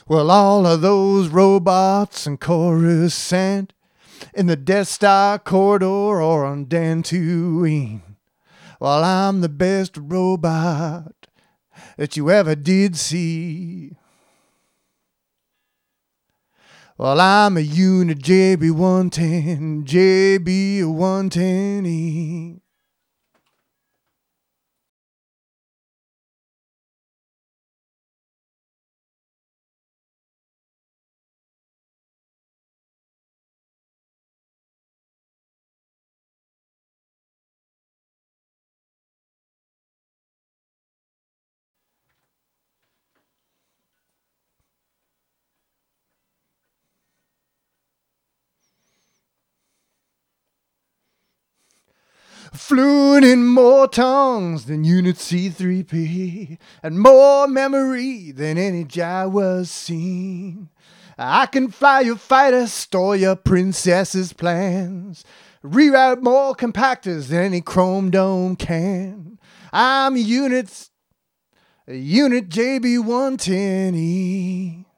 Well, all of those robots and Coruscant in the Death Star corridor or on Dantooine. Well, I'm the best robot that you ever did see. Well, I'm a unit JB110, JB110E. Fluent in more tongues than Unit C3P, and more memory than any Jawa's seen. I can fly your fighter, store your princess's plans, reroute more compactors than any Chrome Dome can. I'm Unit JB110E.